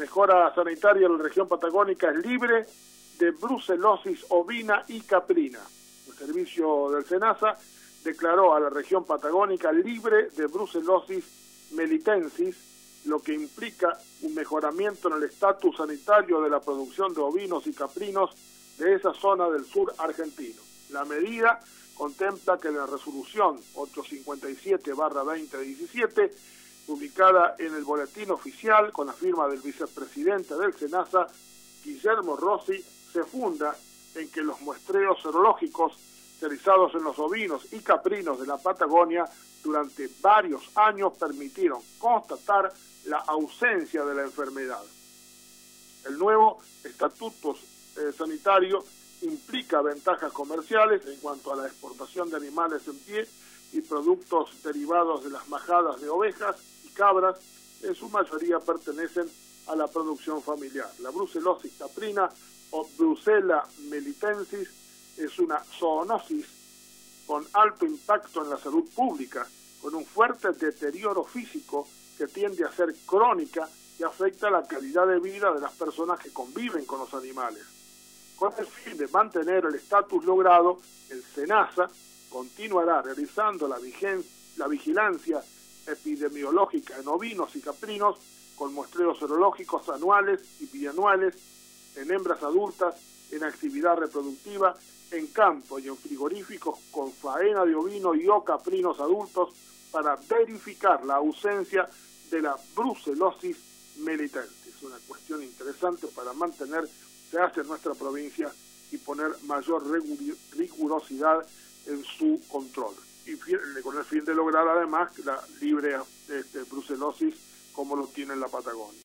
mejora sanitaria en la región patagónica es libre de brucelosis ovina y caprina. El servicio del SENASA declaró a la región patagónica libre de brucelosis melitensis, lo que implica un mejoramiento en el estatus sanitario de la producción de ovinos y caprinos de esa zona del sur argentino. La medida contempla que la resolución 857/2017, publicada en el boletín oficial con la firma del vicepresidente del SENASA, Guillermo Rossi, se funda en que los muestreos serológicos realizados en los ovinos y caprinos de la Patagonia durante varios años permitieron constatar la ausencia de la enfermedad. El nuevo estatuto sanitario implica ventajas comerciales en cuanto a la exportación de animales en pie y productos derivados de las majadas de ovejas y cabras, en su mayoría pertenecen a la producción familiar. La brucelosis caprina o Brucella melitensis es una zoonosis con alto impacto en la salud pública, con un fuerte deterioro físico que tiende a ser crónica y afecta la calidad de vida de las personas que conviven con los animales. Con el fin de mantener el estatus logrado, el SENASA continuará realizando la vigilancia epidemiológica en ovinos y caprinos con muestreos serológicos anuales y bianuales en hembras adultas, en actividad reproductiva, en campo y en frigoríficos con faena de ovino y o caprinos adultos para verificar la ausencia de la brucelosis melitensis. Es una cuestión interesante para mantener se hace en nuestra provincia y poner mayor rigurosidad en su control. Y con el fin de lograr además la libre brucelosis como lo tiene en la Patagonia.